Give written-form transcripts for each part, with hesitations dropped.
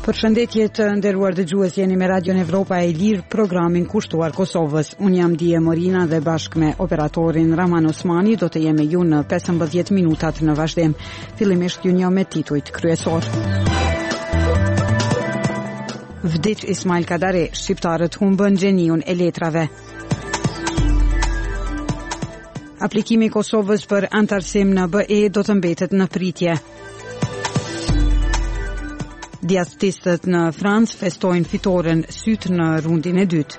Përshëndetje të nderuar dëgjues, jeni me Radio Evropa e Lirë, programin kushtuar Kosovës. Unë jam Dije Morina dhe bashkë me operatorin Raman Osmani do të jemi ju në 15 minutat në vazhdim. Fillimisht ju njoh me titujt kryesor. Vdiq Ismail Kadare, shqiptarët humbën gjeniun e letrave. Aplikimi i Kosovës për antarësim në BE do të mbetet në pritje. Diastistët në Francë festojnë fitoren syt në rundin e dytë.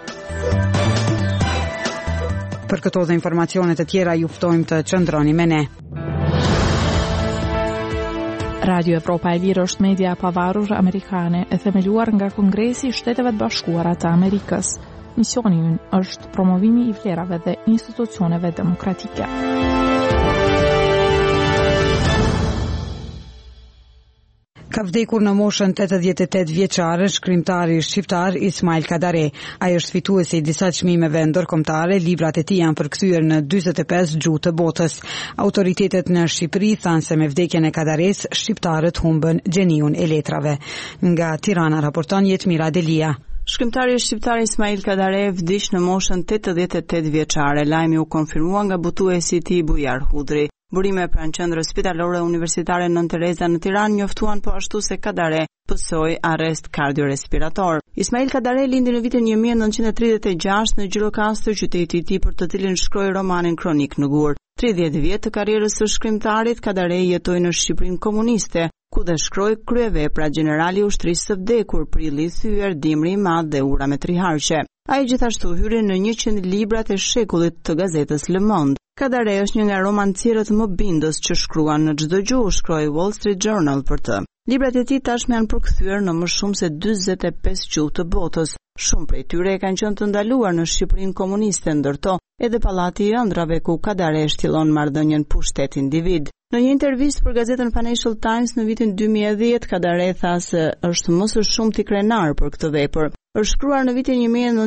Për këto dhe informacionet e tjera ju ftojmë të qëndroni me ne. Radio Evropa e Lirë është media e pavarur amerikane e themeluar nga Kongresi i Shteteve të Bashkuara të Amerikës. Misioni i ynë është promovimi i vlerave dhe institucioneve demokratike. Ka vdekur në moshën 88 vjeçare shkrimtari shqiptar Ismail Kadare. Ai është fituesi i disa çmimeve ndërkombëtare, librat e tij janë përkthyer në 45 gjuhë të botës. Autoritetet në Shqipëri thanë se me vdekjen e Kadares, shqiptarët humbën gjeniun e letrave. Nga Tirana raporton Jetmira Delia. Shkrimtari shqiptar Ismail Kadare vdiq në moshën 88 vjeçare. Lajmi u konfirmua nga butuesi i tij Bujar Hudri. Burime pranë qendrës spitalore universitare Nën Tereza në Tiranë njoftuan po ashtu se Kadare pësoi arrest kardiorespirator. Ismail Kadare lindi në vitin 1936 në Gjirokastër, qyteti i tij për të cilin shkroi romanin Kronik në Gur. 30 vjet të karrierës së shkrimtarit, Kadare jetoi në Shqipërinë komuniste, ku dhe shkroi kryevepra Generali i ushtrisë së vdekur, Prilli i thyer, Dimri i madh dhe Ura me Triharqe. Ai gjithashtu hyri në 100 librat e shekullit të gazetës Le Monde. Kadare është një nga romancierët më bindës që shkruan në çdo gjuhë, shkroi Wall Street Journal për të. Librat e tij tashmë janë përkthyer në më shumë se 45 gjuhë të botës. Shumë prej tyre kanë qenë të ndaluar në Shqipërinë komuniste, ndërto edhe Pallati i Ëndrave ku Kadare shtillon marrëdhënien pushtet-individ. Në një intervistë për gazetën Financial Times në vitin 2010, Kadare tha se është më së shumti krenar për këtë vepër. Është shkruar në vitin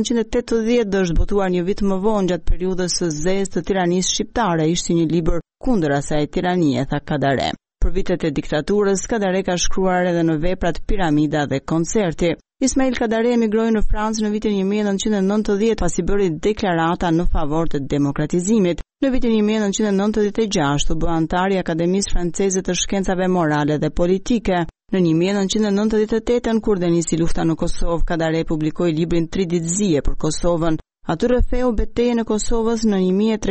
1980 dhe është botuar një vit më vonë gjatë periudhës së zezë të tiranisë shqiptare. Ishte një libër kundër asaj tiranie, tha Kadare. Për vitet e diktaturës, Kadare ka shkruar edhe në veprat Piramida dhe Koncerti. Ismail Kadare emigroi në Francë në vitin 1990 pasi bëri deklarata në favor të demokratizimit. Në vitin 1996 u bë antar i Akademisë Franceze të Shkencave Morale dhe Politike. Në 1998, kur dhe nisi lufta në Kosovë, Kadare publikoi librin 3 ditëzie për Kosovën. Aty rretheu betejën e Kosovës në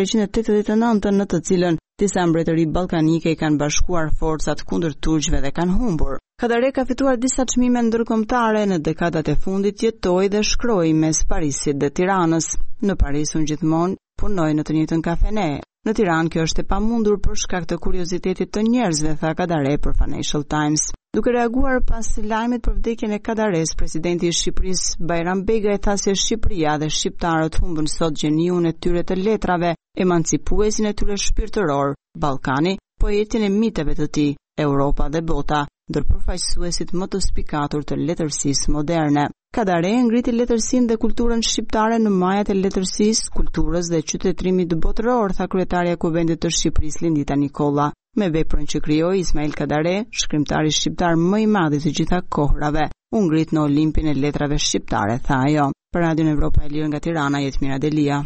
1389, në të cilën disa mbretëri ballkanike i kanë bashkuar forcat kundër turqëve dhe kanë humbur. Kadare ka fituar disa çmime ndërkombëtare. Në dekadat e fundit jetoi dhe shkroi mes Parisit dhe Tiranës. Në Paris unë gjithmonë punoj në të njëjtën kafene. Në Tiranë kjo është e pamundur për shkak të kuriozitetit të njerëzve, tha Kadare për Financial Times. Duke reaguar pas lajmit për vdekjen e Kadares, presidenti i Shqipërisë Bajram Begaj tha se Shqipëria dhe shqiptarët humbën sot gjeniun e tyre të letrave, emancipuesin e tyre shpirtëror, Ballkani, poetin e miteve të tij, Europa dhe bota, ndërpërfaqësuesit më të spikatur të letërsisë moderne. Kadare ngriti letërsinë dhe kulturën shqiptare në majat e letërsisë, kulturës dhe qytetërimit botëror, tha kryetaria e Kuvendit të Shqipërisë Lindita Nikolla. Me veprën që krijoi, Ismail Kadare, shkrimtari shqiptar më i madh i të gjitha kohërave, u ngrit në Olimpin e letrave shqiptare, tha ajo. Për Radio Evropa e Lirë nga Tirana, Jetmira Delia.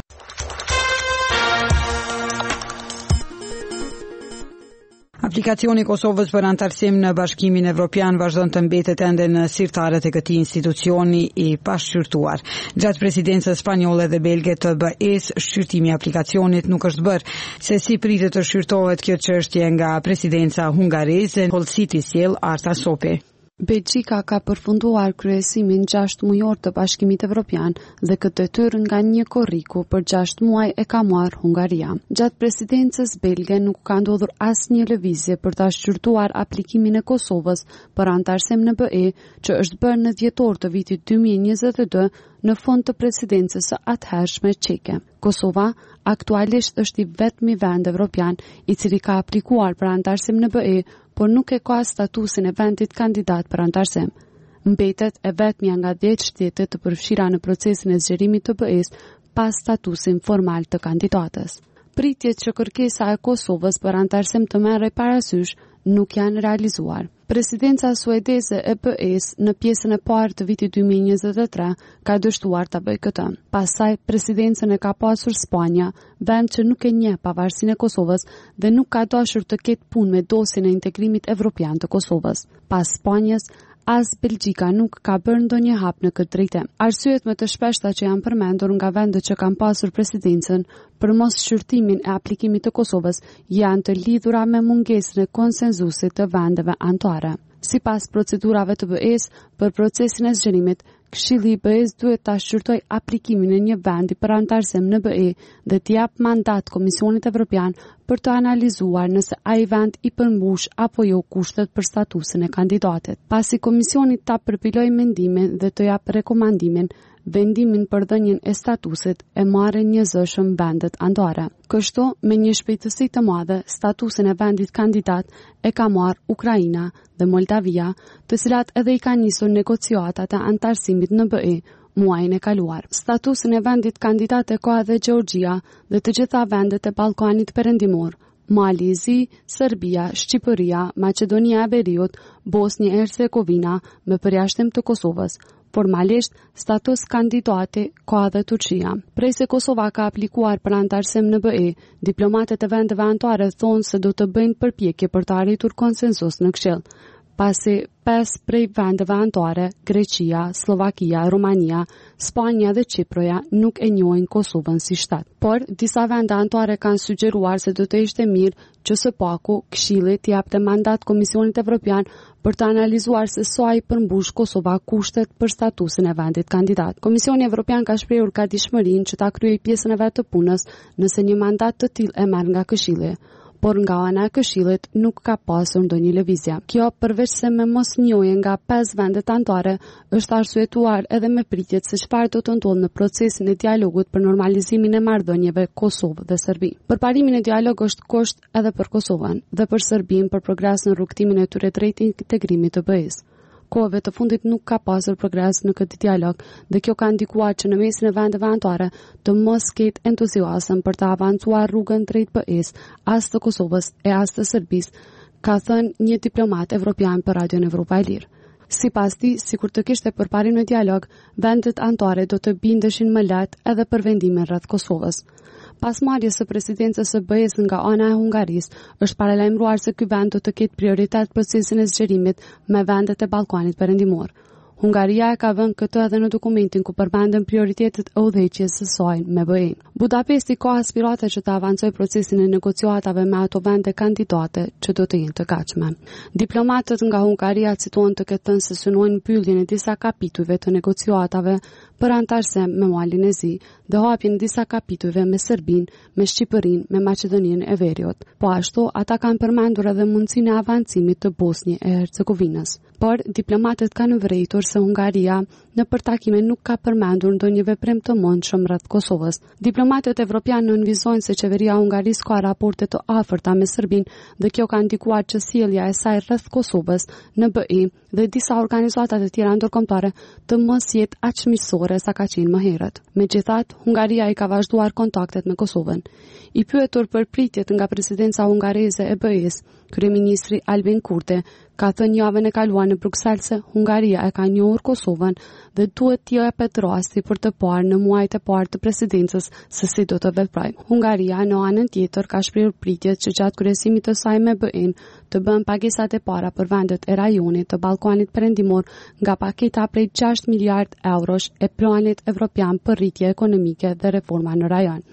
Aplikacioni i Kosovës për antarësim në Bashkimin Evropian vazhdon të mbetet ende në sirtarët e këtij institucioni i pashqyrtuar. Gjatë presidencës spanjolle dhe belge të BE-s, shqyrtimi i aplikacionit nuk është bërë. Se si pritet të shqyrtohet kjo çështje nga presidenca hungareze, Holsiti sjell Arta Sopi. Belgjika ka përfunduar kryesimin 6 mujor të Bashkimit Evropian dhe këtë detyrë nga një korriku për 6 muaj e ka marrë Hungaria. Gjatë presidencës belge nuk ka ndodhur asnjë lëvizje për ta shqyrtuar aplikimin e Kosovës për antarësim në BE, që është bërë në dhjetor të vitit 2022 në fund të presidencës së atëhershme çeke. Kosova aktualisht është i vetmi vend evropian i cili ka aplikuar për antarësim në BE, por nuk e ka statusin e vendit kandidat për antarësim. Mbetet e vetmja nga 10 shtete të përfshira në procesin e zgjerimit të BE-s pas statusin formal të kandidatës. Pritjet që kërkesa e Kosovës për antarësim të merrej parasysh nuk janë realizuar. Presidenca suedeze e BE-s në pjesën e parë të vitit 2023 ka dështuar ta bëjë këtë. Pastaj presidencën e ka pasur Spanja, vend që nuk e njeh pavarësinë e Kosovës dhe nuk ka dashur të ketë punë me dosjen e integrimit evropian të Kosovës. Pas Spanjës, as Belgjika nuk ka bërë ndonjë hap në këtë drejtim. Arsyet më të shpeshta që janë përmendur nga vendet që kanë pasur presidencën për mos shqyrtimin e aplikimit të Kosovës janë të lidhura me mungesën e konsenzusit të vendeve anëtare. Sipas procedurave të BE-s për procesin e zgjerimit, Këshilli i BE-s duhet ta shqyrtojë aplikimin e një vendi për anëtarësim në BE dhe t'i jap mandat Komisionit Evropian për të analizuar nëse ai vend i përmbush apo jo kushtet për statusin e kandidatit. Pasi Komisioni ta përpilojë mendimin dhe të jap rekomandimin, vendimin për dhënien e statusit e marrin njëzëshëm vendet anëtare. Kështu, me një shpejtësi të madhe, statusin e vendit kandidat e ka marrë Ukraina dhe Moldavia, të cilat edhe i ka nisur negociatat e anëtarësimit në BE muajin e kaluar. Statusin e vendit kandidat e ka edhe Gjeorgjia dhe të gjitha vendet e Ballkanit Perëndimor, Mali i Zi, Serbia, Shqipëria, Maqedonia e Veriut, Bosnia e Hercegovina me përjashtim të Kosovës. Formalisht, status kandidati ka edhe Turqia. Prej se Kosova ka aplikuar për anëtarësim në BE, diplomatët e vendeve anëtare thonë se do të bëjnë përpjekje për të arritur konsensus në Këshill. Pasi 5 prej vendeve anëtare, Greqia, Slovakia, Rumania, Spanja dhe Çiproja nuk e njohin Kosovën si shtat. Por disa vende anëtare kanë sugjeruar se do të ishte mirë që së paku Këshilli t'i japte mandat Komisionit Evropian për të analizuar se sa i përmbush Kosova kushtet për statusin e vendit kandidat. Komisioni Evropian ka shprehur gatishmërinë që ta kryejë pjesën e vet të punës nëse një mandat të tillë e marr nga Këshilli. Por nga ana e Këshillit nuk ka pasur ndonjë lëvizje. Kjo përveç se me mosnjohje nga 5 vendet anëtare, është arsyetuar edhe me pritjet se çfarë do të ndodhë në procesin e dialogut për normalizimin e marrëdhënieve Kosovë dhe Serbi. Përparimin e dialog është kusht edhe për Kosovën dhe për Serbinë për progres në rrugtimin e tyre drejt integrimit të BE-s. Kohëve të fundit nuk ka pasur progres në këtë dialog dhe kjo ka ndikuar që në mesin e vendeve anëtare të mos ketë entuziazëm për të avancuar rrugën drejt BE-s, as të Kosovës e as të Serbisë, ka thënë një diplomat evropian për Radion Evropa e Lirë. Sipas tij, sikur të kishte përparim në dialog, vendet anëtare do të bindeshin më lehtë edhe për vendimin rreth Kosovës. Pas marrjes së presidencës së BE-s nga ana e Hungarisë, është paralajmëruar se ky vend do të ketë prioritet procesin e zgjerimit me vendet e Ballkanit Perëndimor. Hungaria e ka vënë këtë edhe në dokumentin ku përmenden prioritetet e udhëheqjes së saj me BE-n. Budapesti ka aspirate që të avancojë procesin e negociatave me ato vende kandidate që do të jenë të gatshme. Diplomatët nga Hungaria cituan të ketë thënë se synojnë mbylljen e disa kapitujve të negociatave për anëtarësim me Malin e Zi dhe hapjen e disa kapitujve me Serbinë, me Shqipërinë, me Maqedoninë e Veriut. Po ashtu, ata kanë përmendur edhe mundësinë e avancimit të Bosnjë e Hercegovinës. Por diplomatët kanë vërejtur se Hungaria në përtakime nuk ka përmendur ndonjë veprim të mundshëm rreth Kosovës. Diplomatët evropianë nënvizojnë se qeveria e Hungarisë ka raporte të afërta me Serbinë dhe kjo ka ndikuar që sjellja e saj rreth Kosovës në BE dhe disa organizata të tjera ndërkombëtare të mos jetë aq miqësore sa ka qenë më herët. Megjithatë, Hungaria i ka vazhduar kontaktet me Kosovën. I pyetur për pritjet nga presidenca hungareze e BE-s, kryeministri Albin Kurti ka thënë javën e kaluar në Bruksel se Hungaria e ka njohur Kosovën dhe duhet t'i jepet rasti për të parë në muajt e parë të presidencës se si do të veprojë. Hungaria në anën tjetër ka shprehur pritjet që gjatë kryesimit të saj me BE-n të bën pagesat e para për vendet e rajonit të Ballkanit Perëndimor nga paketa prej 6 miliard eurosh e planit evropian për rritje ekonomike dhe reforma në rajon.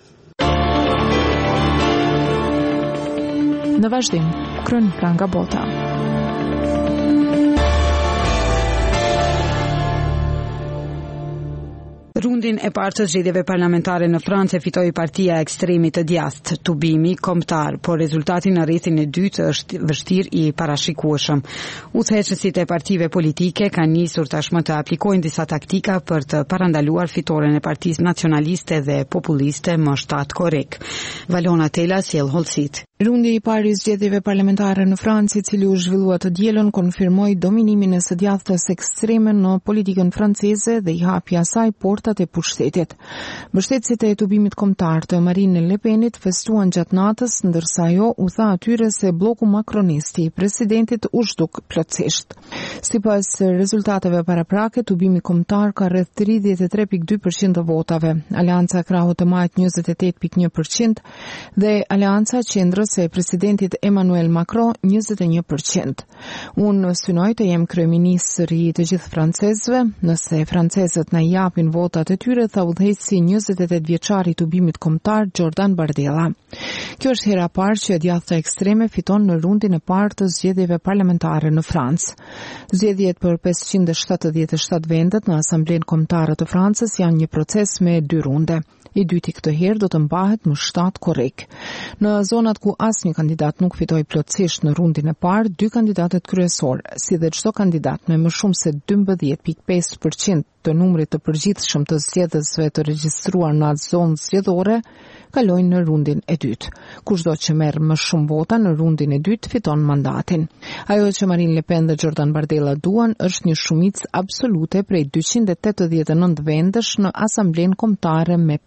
Në vazhdim, kronika nga bota. Rundin e parë të zgjedhjeve parlamentare në Francë fitoi partia e ekstremit të djathtë, Tubimi Kombëtar, por rezultati në rrethin e dytë është vështirë i parashikueshëm. Udhëheqësit e partive politike kanë nisur tashmë të aplikojnë disa taktika për të parandaluar fitoren e Partisë Nacionaliste dhe Populiste më shtatkorrik. Valona Tela sjell hollësit. Rundi i parë i zgjedhjeve parlamentare në Francë, i cili u zhvillua të dielën, konfirmoi dominimin e së djathtës ekstreme në politikën franceze dhe i hapi asaj portat kandidat e pushtetit. Mbështetësit e tubimit kombëtar të Marine Le Penit festuan gjatë natës, ndërsa ajo u tha atyre se bloku makronist i presidentit u zhduk plotësisht. Sipas rezultateve paraprake, tubimi kombëtar ka rreth 33.2% të votave. Aleanca Krahut të Majt 28.1% dhe Aleanca Qendrës e presidentit Emmanuel Macron 21%. Unë synoj të jem kryeministër i të gjithë francezëve, nëse francezët na japin votat e tyre, tha udhëheqësi 28 vjeçari i tubimit kombëtar Jordan Bardella. Kjo është hera parë që djathta ekstreme fiton në rundin e parë të zgjedhjeve parlamentare në Francë. Zgjedhjet për 577 vendet në Asamblenë Kombëtare të Francës janë një proces me 2 runde. I dyti këtë herë do të mbahet më 7 korrik. Në zonat ku asnjë kandidat nuk fitoi plotësisht në rundin e parë, 2 kandidatët kryesor, si dhe çdo kandidat me më shumë se 12.5% të numrit të përgjithshëm të zgjedhësve të regjistruar në atë zonë zgjedhore, kalojnë në rundin e dytë. Kushdo që merr më shumë vota në rundin e dytë fiton mandatin. Ajo që Marine Le Pen dhe Jordan Bardella duan është një shumicë absolute prej 289 vendesh në Asamblenë Kombëtare me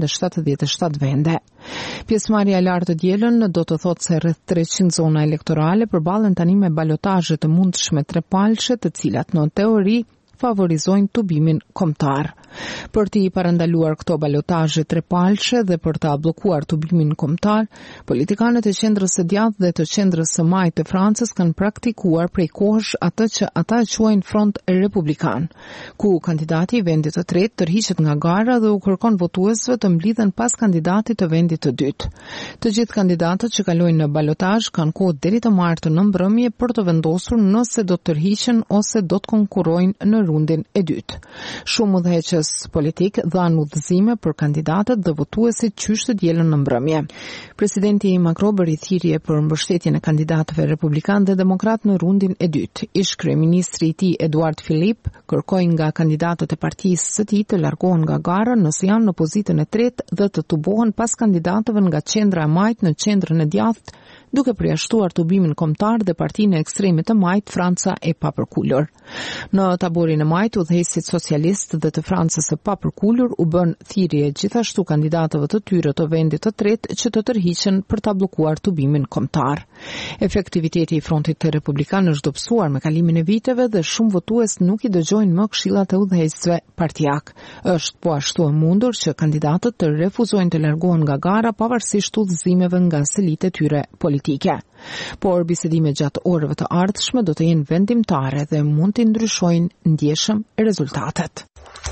577 vende. Pjesëmarrja e lartë të dielën do të thotë se rreth 300 zona elektorale përballen tani me balotazhe të mundshme trepalshe, të cilat në teori favorizojnë tubimin kombëtar. Për t'i parandaluar këto balotazhe trepalshe dhe për ta bllokuar tubimin kombëtar, politikanët e qendrës së djathtë dhe të qendrës së majtë të Francës kanë praktikuar prej kohësh atë që ata quajnë Front Republikan, ku kandidati i vendit të tretë tërhiqet nga gara dhe u kërkon votuesve të mblidhen pas kandidatit të vendit të dytë. Të gjithë kandidatët që kalojnë në balotazh kanë kohë deri të martë në mbrëmje për të vendosur nëse do të tërhiqen ose do të konkurrojnë në rundin e dytë. Shumë udhëheqës politik dhanë udhëzime për kandidatët dhe votuesit qysh të dielën në mbrëmje. Presidenti Macron bëri thirrje për mbështetjen e kandidatëve republikan dhe demokrat në rundin e dytë. Ish kryeministri i tij Edouard Philippe kërkoi nga kandidatët e partisë së tij të largohen nga gara nëse janë në pozitën e tretë dhe të tubohen pas kandidatëve nga qendra e majtë në qendrën e djathtë, duke përjashtuar tubimin kombëtar dhe partinë e ekstremit të majtë Franca e papërkulur. Në taborin e majtë, udhëheqësit socialist dhe të Francës së papërkulur u bën thirrje gjithashtu kandidatëve të tyre të vendit të tretë që të tërhiqen për ta bllokuar tubimin kombëtar. Efektiviteti i frontit të republikan është dobësuar me kalimin e viteve dhe shumë votues nuk i dëgjojnë më këshillat e udhëheqësve partijak. Është po ashtu e mundur që kandidatët të refuzojnë të largohen nga gara pavarësisht udhëzimeve nga selit e tyre politike. Por bisedime gjatë orëve të ardhshme do të jenë vendimtare dhe mund të ndryshojnë ndjeshëm rezultatet.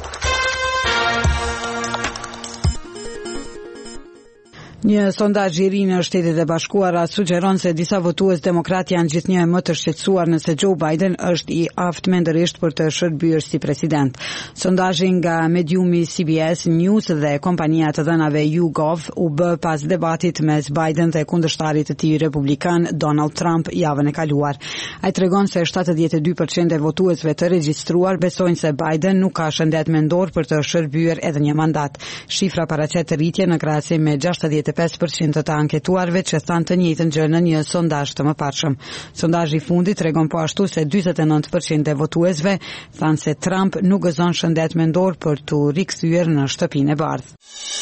Një sondazh i ri në Shtetet e Bashkuara sugjeron se disa votues demokrat janë gjithnjë më të shqetësuar nëse Joe Biden është i aftë mendërisht për të shërbyer si president. Sondazhi nga mediumi CBS News dhe kompania të dhënave YouGov u bë pas debatit mes Biden dhe kundërshtarit të tij republikan Donald Trump javën e kaluar. Ai tregon se 72% e votuesve të regjistruar besojnë se Biden nuk ka shëndet mendor për të shërbyer edhe një mandat. Shifra paraqet rritje në krahasim me 65% të anketuarve që thanë të njëjtën gjë në një sondazh të mëparshëm. Sondazhi i fundit tregon po ashtu se 49% e votuesve thanë se Trump nuk gëzon shëndet mendor për t'u rikthyer në shtëpinë e bardhë.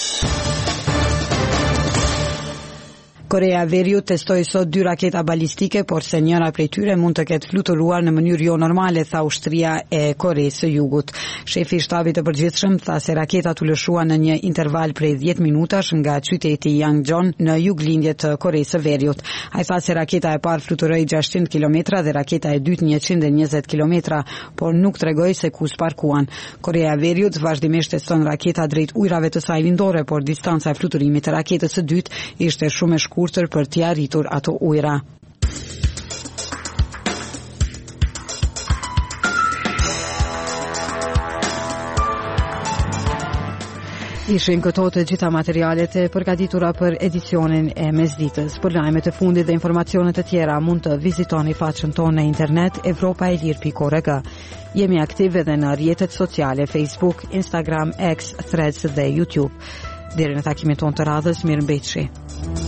Korea e Veriut testoi sot 2 raketa balistike, por se njëra prej tyre mund të ketë fluturuar në mënyrë jo normale, tha ushtria e Koreas së Jugut. Shefi i shtabit të përgjithshëm tha se raketat u lëshuan në një interval prej 10 minutash nga qyteti Yangjeon në juglindje të Koreas së Veriut. Ai tha se raketa e parë fluturoi 600 km dhe raketa e dytë 120 km, por nuk tregoi se ku sparkuan. Korea e Veriut vazhdimisht teston raketa drejt ujrave të saj lindore, por distanca e fluturimit të raketës së dytë ishte shumë e shkurtër për t'i arritur ato ujra. Ishin këto të gjitha materialet e përgatitura për edicionin e mesditës. Për lajmet e fundit dhe informacionet e tjera mund të vizitoni faqen tonë në internet evropaelir.org. Jemi aktive edhe në rrjetet sociale Facebook, Instagram, X, Threads dhe YouTube. Deri në takimin tonë të radhës, mirëmbëjtje.